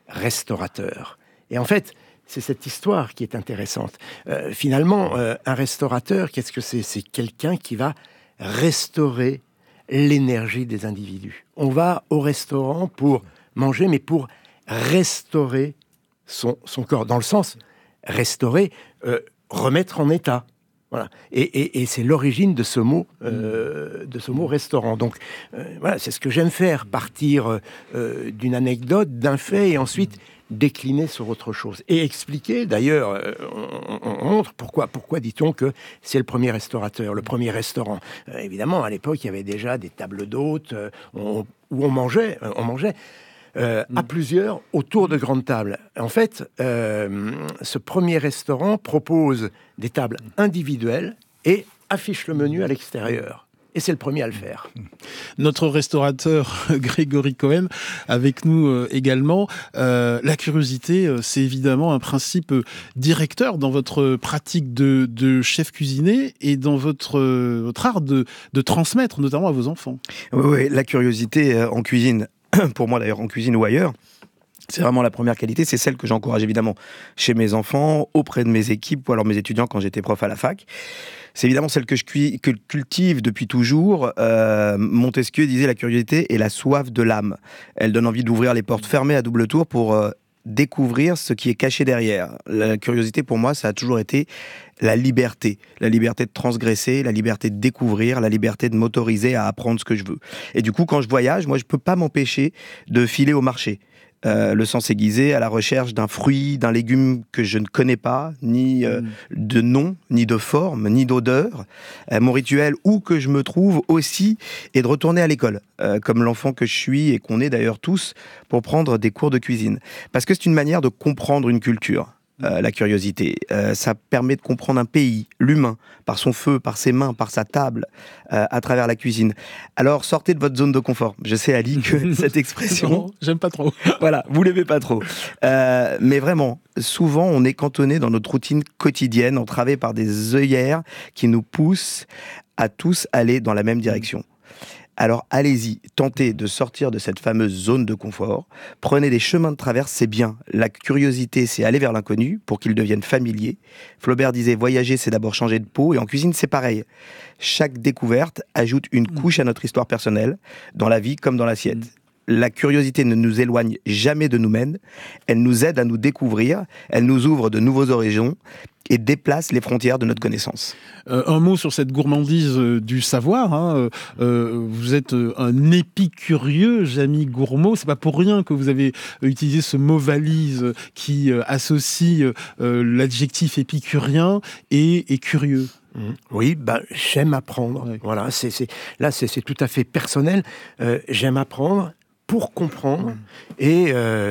restaurateur. Et en fait, c'est cette histoire qui est intéressante. Euh, finalement, euh, un restaurateur, qu'est-ce que c'est ? C'est quelqu'un qui va restaurer l'énergie des individus. On va au restaurant pour manger, mais pour restaurer son, son corps. Dans le sens, restaurer, euh, remettre en état. Voilà. Et, et, et c'est l'origine de ce mot, euh, de ce mot restaurant. Donc, euh, voilà, c'est ce que j'aime faire, partir euh, d'une anecdote, d'un fait, et ensuite décliner sur autre chose. Et expliquer, d'ailleurs, euh, on, on montre pourquoi, pourquoi dit-on que c'est le premier restaurateur, le premier restaurant. Euh, évidemment, à l'époque, il y avait déjà des tables d'hôtes euh, on, où on mangeait, on mangeait euh, à plusieurs autour de grandes tables. En fait, euh, ce premier restaurant propose des tables individuelles et affiche le menu à l'extérieur. Et c'est le premier à le faire. Notre restaurateur Grégory Cohen, avec nous euh, également. Euh, la curiosité, euh, c'est évidemment un principe euh, directeur dans votre pratique de, de chef cuisinier et dans votre, euh, votre art de, de transmettre, notamment à vos enfants. Oui, oui, la curiosité euh, en cuisine, pour moi d'ailleurs en cuisine ou ailleurs, c'est vraiment la première qualité, c'est celle que j'encourage évidemment chez mes enfants, auprès de mes équipes ou alors mes étudiants quand j'étais prof à la fac. C'est évidemment celle que je cu- que cultive depuis toujours. Euh, Montesquieu disait la curiosité est la soif de l'âme. Elle donne envie d'ouvrir les portes fermées à double tour pour euh, découvrir ce qui est caché derrière. La curiosité pour moi, ça a toujours été la liberté. La liberté de transgresser, la liberté de découvrir, la liberté de m'autoriser à apprendre ce que je veux. Et du coup, quand je voyage, moi je peux pas m'empêcher de filer au marché. Euh, le sens aiguisé à la recherche d'un fruit, d'un légume que je ne connais pas, ni euh, mmh. de nom, ni de forme, ni d'odeur. Euh, mon rituel, où que je me trouve aussi, est de retourner à l'école, euh, comme l'enfant que je suis et qu'on est d'ailleurs tous, pour prendre des cours de cuisine. Parce que c'est une manière de comprendre une culture. Euh, la curiosité. Euh, ça permet de comprendre un pays, l'humain, par son feu, par ses mains, par sa table, euh, à travers la cuisine. Alors, sortez de votre zone de confort. Je sais, Ali, que cette expression... Non, j'aime pas trop. Voilà, vous l'aimez pas trop. Euh, mais vraiment, souvent, on est cantonné dans notre routine quotidienne, entravé par des œillères qui nous poussent à tous aller dans la même direction. Alors allez-y, tentez de sortir de cette fameuse zone de confort. Prenez des chemins de traverse, c'est bien. La curiosité, c'est aller vers l'inconnu pour qu'il devienne familier. Flaubert disait, voyager, c'est d'abord changer de peau. Et en cuisine, c'est pareil. Chaque découverte ajoute une couche à notre histoire personnelle, dans la vie comme dans l'assiette. La curiosité ne nous éloigne jamais de nous-mêmes. Elle nous aide à nous découvrir. Elle nous ouvre de nouveaux horizons et déplace les frontières de notre connaissance. Euh, un mot sur cette gourmandise euh, du savoir. Hein. Euh, vous êtes euh, un épicurieux, Jamie Gourmaud. C'est pas pour rien que vous avez utilisé ce mot valise euh, qui euh, associe euh, l'adjectif épicurien et, et curieux. Oui, bah, j'aime apprendre. Oui. Voilà, c'est, c'est, là, c'est, c'est tout à fait personnel. Euh, j'aime apprendre pour comprendre. Mmh. Et euh,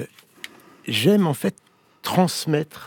j'aime en fait transmettre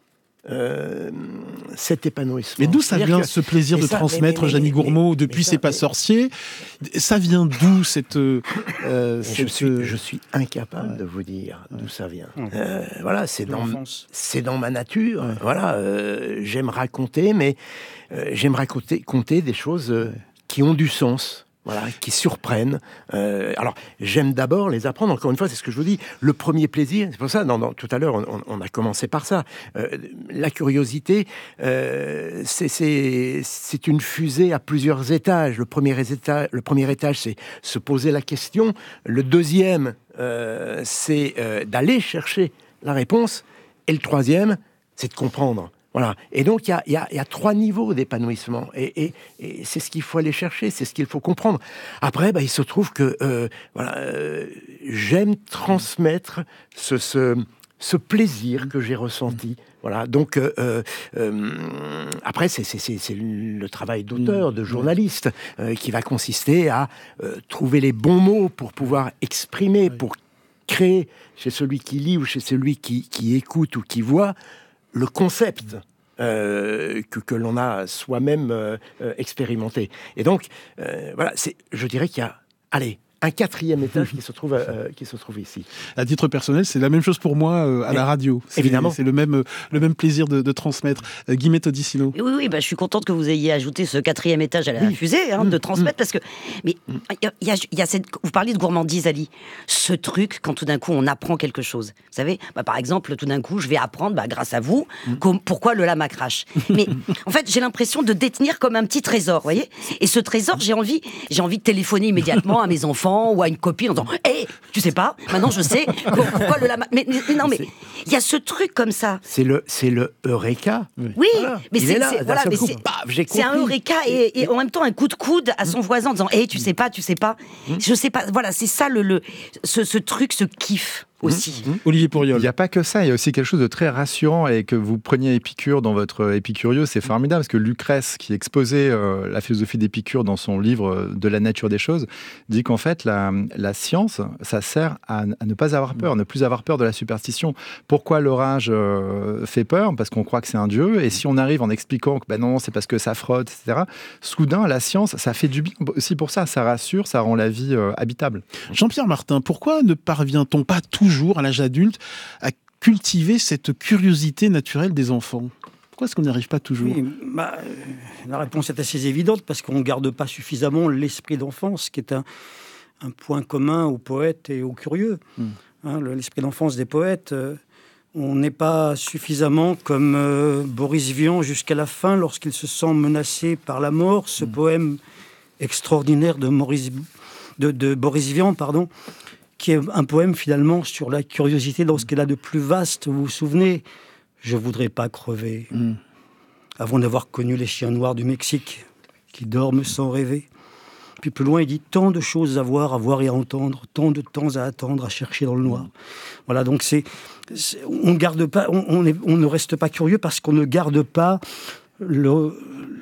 Euh, cet épanouissement. Mais d'où ça C'est-à-dire vient que, ce plaisir de ça, transmettre, mais, mais, Jamie Gourmaud, depuis C'est pas sorcier? Ça vient d'où cette... Euh, cette... Je, suis, je suis incapable ouais. de vous dire ouais. d'où ça vient. Ouais. Euh, voilà, c'est dans, c'est dans ma nature. Ouais. Voilà, euh, j'aime raconter, mais euh, j'aime raconter compter des choses euh, qui ont du sens. Voilà, qui surprennent. Euh, alors, j'aime d'abord les apprendre. Encore une fois, c'est ce que je vous dis. Le premier plaisir, c'est pour ça, non, non, tout à l'heure, on, on a commencé par ça. Euh, la curiosité, euh, c'est, c'est, c'est une fusée à plusieurs étages. Le premier étage, le premier étage, c'est se poser la question. Le deuxième, euh, c'est euh, d'aller chercher la réponse. Et le troisième, c'est de comprendre. Voilà. Et donc, il y, y, y a trois niveaux d'épanouissement. Et, et, et c'est ce qu'il faut aller chercher, c'est ce qu'il faut comprendre. Après, bah, il se trouve que euh, voilà, euh, j'aime transmettre ce, ce, ce plaisir que j'ai ressenti. Voilà. Donc, euh, euh, après, c'est, c'est, c'est, c'est le travail d'auteur, de journaliste, euh, qui va consister à euh, trouver les bons mots pour pouvoir exprimer, pour créer chez celui qui lit ou chez celui qui, qui écoute ou qui voit le concept euh, que, que l'on a soi-même euh, expérimenté. Et donc, euh, voilà, c'est, je dirais qu'il y a, allez, un quatrième étage qui se trouve, euh, qui se trouve ici. À titre personnel, c'est la même chose pour moi euh, à Et, la radio. C'est, évidemment. C'est le même, le même plaisir de, de transmettre. Euh, Guillemette Odissino. Oui, oui, bah, je suis contente que vous ayez ajouté ce quatrième étage à la oui. fusée, hein, mmh. de transmettre, mmh. parce que... Mais il y a, y a cette, vous parliez de gourmandise, Ali. Ce truc, quand tout d'un coup, on apprend quelque chose. Vous savez, bah, par exemple, tout d'un coup, je vais apprendre, bah, grâce à vous, mmh. com- pourquoi le lama crache. Mais en fait, j'ai l'impression de détenir comme un petit trésor, vous voyez. Et ce trésor, j'ai envie, j'ai envie de téléphoner immédiatement à mes enfants ou à une copine en disant « Hé, hey, tu sais pas, maintenant je sais pourquoi le lama... » Mais, mais, mais non, mais il y a ce truc comme ça. C'est le, c'est le eureka. Oui, oui voilà. mais, c'est, là, c'est, voilà, mais coup, c'est, baf, j'ai c'est un eureka et, et en même temps un coup de coude à son voisin en disant « Hé, hey, tu sais pas, tu sais pas. » Je sais pas, voilà, c'est ça le, le, ce, ce truc, ce kiff. Aussi. Mmh. Olivier Pourriol. Il n'y a pas que ça, il y a aussi quelque chose de très rassurant, et que vous preniez Épicure dans votre Épicurieux, c'est formidable, parce que Lucrèce, qui exposait euh, la philosophie d'Épicure dans son livre De la nature des choses, dit qu'en fait, la, la science, ça sert à, à ne pas avoir peur, ne plus avoir peur de la superstition. Pourquoi l'orage euh, fait peur ? Parce qu'on croit que c'est un dieu, et si on arrive en expliquant que ben non, c'est parce que ça frotte, et cetera, soudain, la science, ça fait du bien aussi pour ça, ça rassure, ça rend la vie euh, habitable. Jean-Pierre Martin, pourquoi ne parvient-on pas toujours à l'âge adulte, à cultiver cette curiosité naturelle des enfants ? Pourquoi est-ce qu'on n'y arrive pas toujours ? Oui, bah, la réponse est assez évidente, parce qu'on ne garde pas suffisamment l'esprit d'enfance, qui est un, un point commun aux poètes et aux curieux. Mmh. Hein, l'esprit d'enfance des poètes, euh, on n'est pas suffisamment comme euh, Boris Vian jusqu'à la fin, lorsqu'il se sent menacé par la mort. Ce mmh. poème extraordinaire de, Maurice, de, de Boris Vian, pardon, qui est un poème finalement sur la curiosité dans ce qu'elle a de plus vaste. Vous vous souvenez ? Je voudrais pas crever, mm. avant d'avoir connu les chiens noirs du Mexique, qui dorment sans rêver. Puis plus loin, il dit tant de choses à voir, à voir et à entendre, tant de temps à attendre, à chercher dans le noir. Mm. Voilà, donc c'est, c'est on garde pas, on, on, est, on ne reste pas curieux parce qu'on ne garde pas le,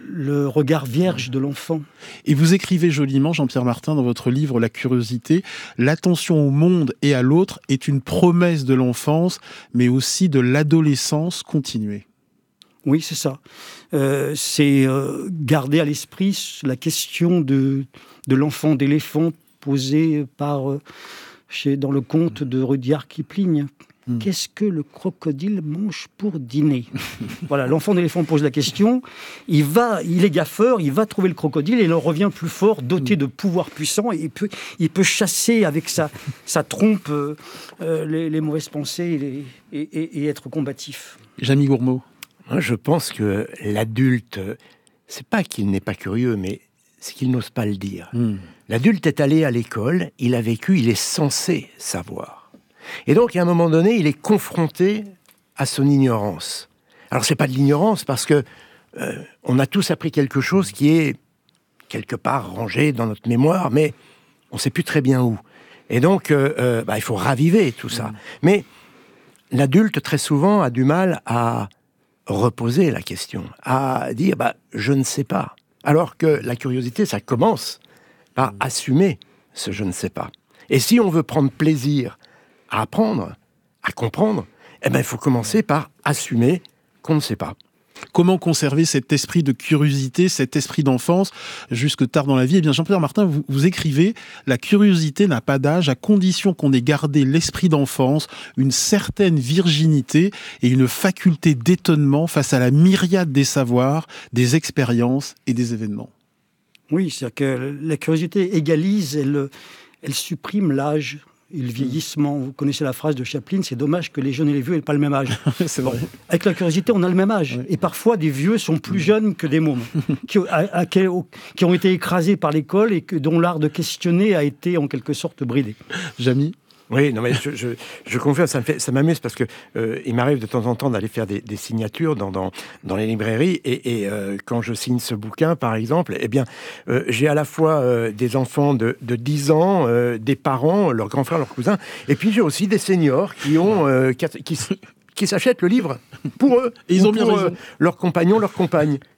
le regard vierge de l'enfant. Et vous écrivez joliment, Jean-Pierre Martin, dans votre livre « La curiosité », l'attention au monde et à l'autre est une promesse de l'enfance, mais aussi de l'adolescence continuée. Oui, c'est ça. Euh, c'est euh, garder à l'esprit la question de, de l'enfant d'éléphant posée par, euh, chez, dans le conte de Rudyard Kipling. Mmh. Qu'est-ce que le crocodile mange pour dîner ? Voilà, l'enfant d'éléphant pose la question, il, va, il est gaffeur, il va trouver le crocodile et il en revient plus fort, doté de pouvoirs puissants, et il peut, il peut chasser avec sa, sa trompe euh, les, les mauvaises pensées et, les, et, et, et être combatif. Jamie Gourmaud. Moi, je pense que l'adulte, c'est pas qu'il n'est pas curieux, mais c'est qu'il n'ose pas le dire. Mmh. L'adulte est allé à l'école, il a vécu, il est censé savoir. Et donc, à un moment donné, il est confronté à son ignorance. Alors, c'est pas de l'ignorance, parce que euh, on a tous appris quelque chose qui est quelque part rangé dans notre mémoire, mais on sait plus très bien où. Et donc, euh, euh, bah, il faut raviver tout ça. Mmh. Mais l'adulte, très souvent, a du mal à reposer la question, à dire bah, « je ne sais pas ». Alors que la curiosité, ça commence par mmh. assumer ce « je ne sais pas ». Et si on veut prendre plaisir à apprendre, à comprendre, eh ben, il faut commencer par assumer qu'on ne sait pas. Comment conserver cet esprit de curiosité, cet esprit d'enfance jusque tard dans la vie ? Eh bien, Jean-Pierre Martin, vous, vous écrivez « La curiosité n'a pas d'âge à condition qu'on ait gardé l'esprit d'enfance, une certaine virginité et une faculté d'étonnement face à la myriade des savoirs, des expériences et des événements. » Oui, c'est-à-dire que la curiosité égalise, elle, elle supprime l'âge et le vieillissement. Vous connaissez la phrase de Chaplin, c'est dommage que les jeunes et les vieux n'aient pas le même âge. C'est vrai. Avec la curiosité, on a le même âge. Oui. Et parfois, des vieux sont plus jeunes que des mômes, qui, à, à, qui ont été écrasés par l'école et que, dont l'art de questionner a été en quelque sorte bridé. Jamie ? Oui, non mais je, je, je confirme, ça, me fait, ça m'amuse parce que euh, il m'arrive de temps en temps d'aller faire des, des signatures dans, dans, dans les librairies et, et euh, quand je signe ce bouquin, par exemple, eh bien, euh, j'ai à la fois euh, des enfants de, de dix ans, euh, des parents, leurs grands frères, leurs cousins, et puis j'ai aussi des seniors qui ont qui, qui, qui s'achètent le livre pour eux, et ils ont bien pour raison. Euh, leurs compagnons, leurs compagnes.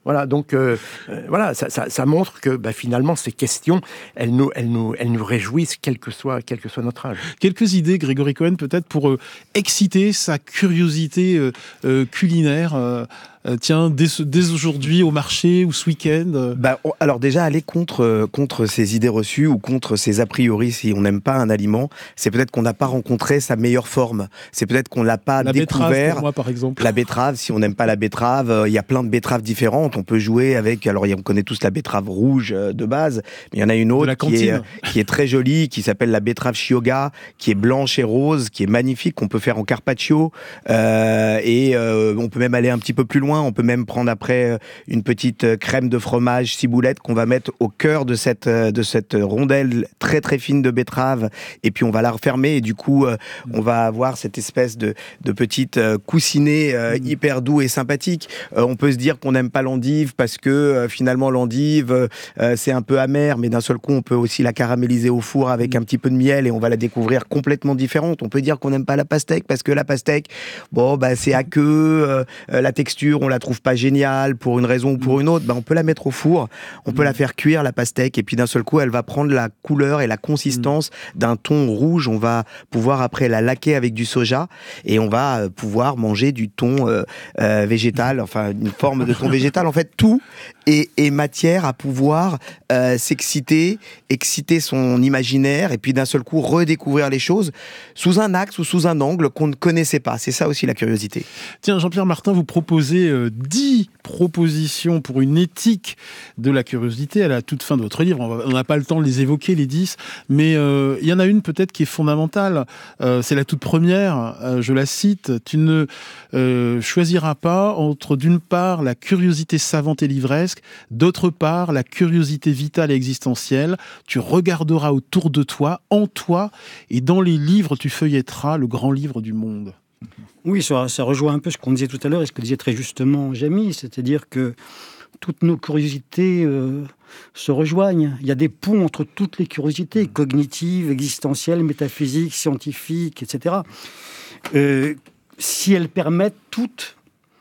Voilà, donc euh, euh, voilà, ça, ça, ça montre que bah, finalement ces questions, elles nous, elles nous, elles nous réjouissent quel que soit, quel que soit notre âge. Quelques idées, Grégory Cohen, peut-être pour euh, exciter sa curiosité euh, euh, culinaire. Euh, euh, tiens, dès, dès aujourd'hui au marché ou ce week-end. Euh... Bah, on, alors déjà aller contre euh, contre ces idées reçues ou contre ces a priori. Si on n'aime pas un aliment, c'est peut-être qu'on n'a pas rencontré sa meilleure forme. C'est peut-être qu'on l'a pas la découvert. Betterave pour moi, par exemple. La betterave, si on n'aime pas la betterave, il euh, y a plein de betteraves différentes. On peut jouer avec. Alors on connaît tous la betterave rouge euh, de base, mais il y en a une autre qui est, euh, qui est très jolie, qui s'appelle la betterave Chioggia, qui est blanche et rose, qui est magnifique, qu'on peut faire en carpaccio. Euh, et euh, on peut même aller un petit peu plus loin. On peut même prendre après une petite crème de fromage ciboulette qu'on va mettre au cœur de cette, de cette rondelle très très fine de betterave. Et puis on va la refermer et du coup euh, on va avoir cette espèce de, de petite euh, coussinet euh, mmh. hyper doux et sympathique. Euh, on peut se dire qu'on n'aime pas l'endive parce que euh, finalement l'endive euh, c'est un peu amer, mais d'un seul coup on peut aussi la caraméliser au four avec mmh. un petit peu de miel et on va la découvrir complètement différente. On peut dire qu'on n'aime pas la pastèque parce que la pastèque, bon bah c'est aqueux, euh, la texture on la trouve pas géniale pour une raison ou pour une autre, bah on peut la mettre au four, on peut mmh. la faire cuire la pastèque et puis d'un seul coup elle va prendre la couleur et la consistance mmh. d'un thon rouge. On va pouvoir après la laquer avec du soja et on va euh, pouvoir manger du thon euh, euh, végétal, enfin une forme de thon végétal. En fait tout est, est matière à pouvoir euh, s'exciter, exciter son imaginaire et puis d'un seul coup redécouvrir les choses sous un axe ou sous un angle qu'on ne connaissait pas. C'est ça aussi la curiosité. Tiens, Jean-Pierre Martin, vous proposez euh, dix propositions pour une éthique de la curiosité à la toute fin de votre livre. On n'a pas le temps de les évoquer, les dix, mais euh, il y en a une peut-être qui est fondamentale. Euh, c'est la toute première, euh, je la cite. Tu ne euh, choisiras pas entre, d'une part, la curiosité savante et livresque, d'autre part, la curiosité vitale et existentielle. Tu regarderas autour de toi, en toi, et dans les livres, tu feuilletteras le grand livre du monde. Oui, ça, ça rejoint un peu ce qu'on disait tout à l'heure et ce que disait très justement Jamy, c'est-à-dire que toutes nos curiosités euh, se rejoignent. Il y a des ponts entre toutes les curiosités, cognitives, existentielles, métaphysiques, scientifiques, et cetera. Euh, si elles permettent toutes,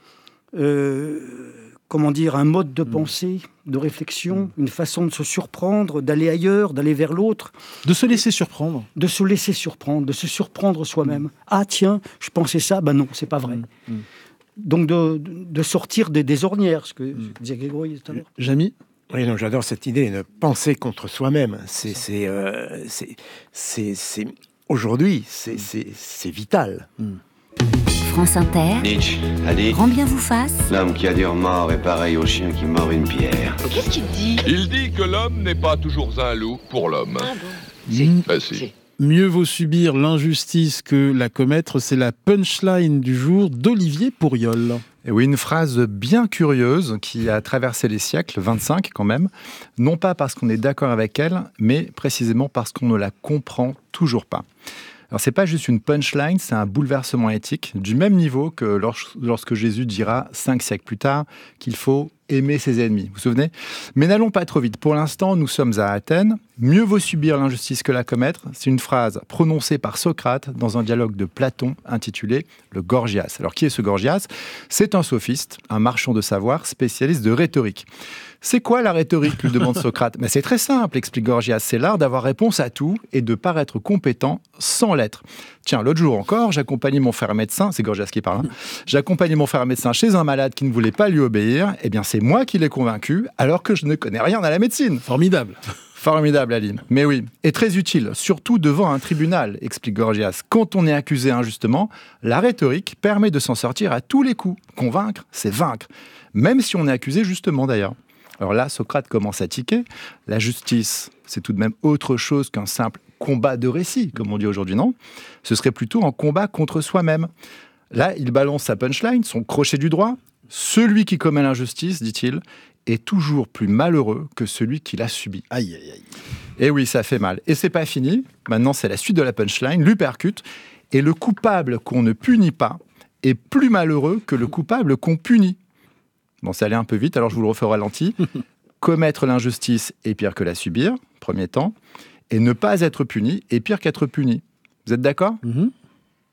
euh, comment dire, un mode de pensée, de réflexion, une façon de se surprendre, d'aller ailleurs, d'aller vers l'autre. De se laisser surprendre. De se laisser surprendre, de se surprendre soi-même. Mmh. Ah tiens, je pensais ça, ben non, c'est pas vrai. Mmh. Donc de, de sortir des, des ornières, ce que, mmh. ce que disait Grégory tout à l'heure. Jamy ? Oui, non, j'adore cette idée de penser contre soi-même. C'est, c'est, euh, c'est, c'est, c'est aujourd'hui, c'est, mmh. c'est, c'est vital. Mmh. France Inter. Nietzsche a dit Grand bien vous fasse. L'homme qui a du remords est pareil au chien qui mord une pierre. Qu'est-ce qu'il dit ? Il dit que l'homme n'est pas toujours un loup pour l'homme. Ah bon ? Si. Ben, si. Mieux vaut subir l'injustice que la commettre, c'est la punchline du jour d'Olivier Pourriol. Et oui, une phrase bien curieuse qui a traversé les siècles, vingt-cinq quand même, non pas parce qu'on est d'accord avec elle, mais précisément parce qu'on ne la comprend toujours pas. Alors, c'est pas juste une punchline, c'est un bouleversement éthique, du même niveau que lorsque Jésus dira, cinq siècles plus tard, qu'il faut aimer ses ennemis. Vous vous souvenez ? Mais n'allons pas trop vite. Pour l'instant, nous sommes à Athènes. Mieux vaut subir l'injustice que la commettre. C'est une phrase prononcée par Socrate dans un dialogue de Platon intitulé « Le Gorgias ». Alors, qui est ce Gorgias ? C'est un sophiste, un marchand de savoir, spécialiste de rhétorique. C'est quoi la rhétorique, lui demande Socrate. Mais c'est très simple, explique Gorgias. C'est l'art d'avoir réponse à tout et de paraître compétent sans l'être. Tiens, l'autre jour encore, j'accompagnais mon frère médecin, c'est Gorgias qui parle, hein, j'accompagnais mon frère médecin chez un malade qui ne voulait pas lui obéir. Eh bien, c'est moi qui l'ai convaincu, alors que je ne connais rien à la médecine. Formidable. Formidable, Aline. Mais oui, et très utile, surtout devant un tribunal, explique Gorgias. Quand on est accusé injustement, la rhétorique permet de s'en sortir à tous les coups. Convaincre, c'est vaincre. Même si on est accusé justement, d'ailleurs. Alors là, Socrate commence à tiquer. La justice, c'est tout de même autre chose qu'un simple combat de récit, comme on dit aujourd'hui, non ? Ce serait plutôt un combat contre soi-même. Là, il balance sa punchline, son crochet du droit. Celui qui commet l'injustice, dit-il, est toujours plus malheureux que celui qui l'a subi. Aïe, aïe, aïe. Et oui, ça fait mal. Et c'est pas fini. Maintenant, c'est la suite de la punchline, l'uppercut. Et le coupable qu'on ne punit pas est plus malheureux que le coupable qu'on punit. Bon, ça allait un peu vite, alors je vous le refais au ralenti. Commettre l'injustice est pire que la subir, premier temps. Et ne pas être puni est pire qu'être puni. Vous êtes d'accord ? Mm-hmm.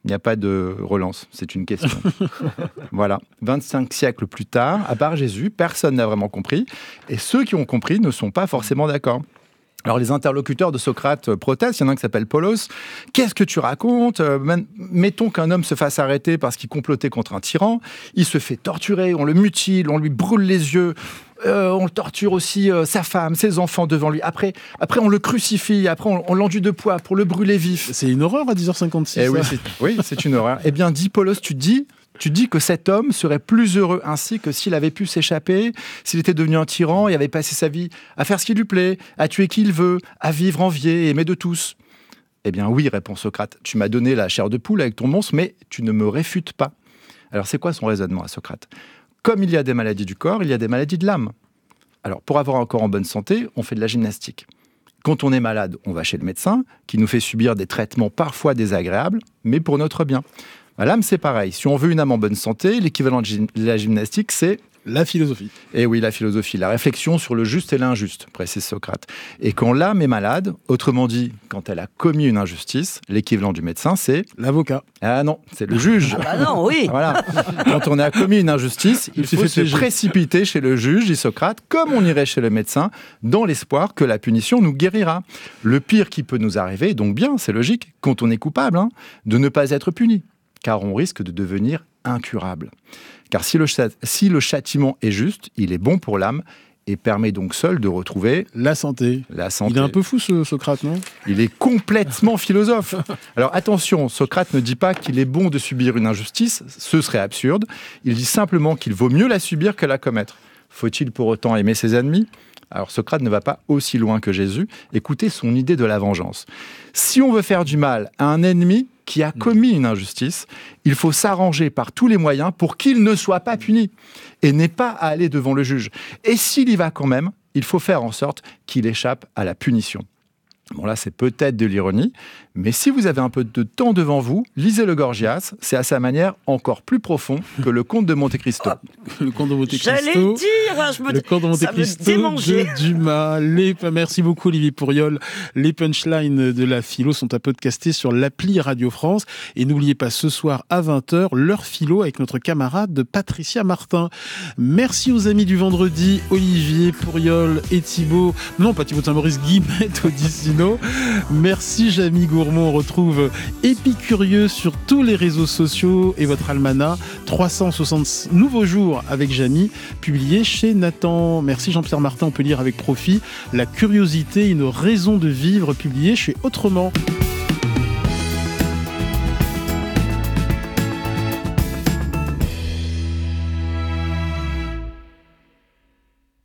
Il n'y a pas de relance, c'est une question. Voilà. vingt-cinq siècles plus tard, à part Jésus, personne n'a vraiment compris. Et ceux qui ont compris ne sont pas forcément d'accord. Alors les interlocuteurs de Socrate protestent, il y en a un qui s'appelle Polos. Qu'est-ce que tu racontes ? Mettons qu'un homme se fasse arrêter parce qu'il complotait contre un tyran, il se fait torturer, on le mutile, on lui brûle les yeux, euh, on le torture aussi euh, sa femme, ses enfants devant lui. Après, après on le crucifie, après on, on l'enduit de poids pour le brûler vif. C'est une horreur à dix heures cinquante-six. Eh oui, c'est, oui, c'est une horreur. Eh bien, dit Polos, tu dis... Tu dis que cet homme serait plus heureux ainsi que s'il avait pu s'échapper, s'il était devenu un tyran et avait passé sa vie à faire ce qui lui plaît, à tuer qui il veut, à vivre envié et aimé de tous. Eh bien oui, répond Socrate, tu m'as donné la chair de poule avec ton monstre, mais tu ne me réfutes pas. Alors c'est quoi son raisonnement à Socrate ? Comme il y a des maladies du corps, il y a des maladies de l'âme. Alors pour avoir un corps en bonne santé, on fait de la gymnastique. Quand on est malade, on va chez le médecin, qui nous fait subir des traitements parfois désagréables, mais pour notre bien. L'âme, c'est pareil. Si on veut une âme en bonne santé, l'équivalent de la gymnastique, c'est... La philosophie. Et oui, la philosophie, la réflexion sur le juste et l'injuste, précise Socrate. Et quand l'âme est malade, autrement dit, quand elle a commis une injustice, l'équivalent du médecin, c'est... L'avocat. Ah non, c'est le juge. Ah bah non, oui. Voilà. Quand on a commis une injustice, il, il faut se piéger. précipiter chez le juge, dit Socrate, comme on irait chez le médecin, dans l'espoir que la punition nous guérira. Le pire qui peut nous arriver, donc bien, c'est logique, quand on est coupable, hein, de ne pas être puni. Car on risque de devenir incurable. Car si le, si le châtiment est juste, il est bon pour l'âme et permet donc seul de retrouver la santé. La santé. Il est un peu fou ce Socrate, non ? Il est complètement philosophe. Alors attention, Socrate ne dit pas qu'il est bon de subir une injustice, ce serait absurde. Il dit simplement qu'il vaut mieux la subir que la commettre. Faut-il pour autant aimer ses ennemis ? Alors Socrate ne va pas aussi loin que Jésus. Écoutez son idée de la vengeance. Si on veut faire du mal à un ennemi qui a commis une injustice, il faut s'arranger par tous les moyens pour qu'il ne soit pas puni et n'ait pas à aller devant le juge. Et s'il y va quand même, il faut faire en sorte qu'il échappe à la punition. Bon là, c'est peut-être de l'ironie, mais si vous avez un peu de temps devant vous, lisez le Gorgias, c'est à sa manière encore plus profond que le Comte de Monte Cristo. Ah, le Comte de Monte Cristo. J'allais le dire, je me le Comte de Monte Cristo de Dumas. Les, merci beaucoup Olivier Pourriol. Les punchlines de la philo sont à podcaster sur l'appli Radio France. Et n'oubliez pas ce soir à vingt heures, l'heure philo avec notre camarade Patricia Martin. Merci aux amis du vendredi, Olivier Pourriol et Thibaut. Non, pas Thibaut Saint-Maurice, Guillemette Odissino. Merci Jamie Gourmand, on retrouve Épicurieux sur tous les réseaux sociaux et votre almanach trois cent soixante nouveaux jours avec Jamie, publié chez Nathan. Merci Jean-Pierre Martin, on peut lire avec profit La curiosité, une raison de vivre, publié chez Autrement.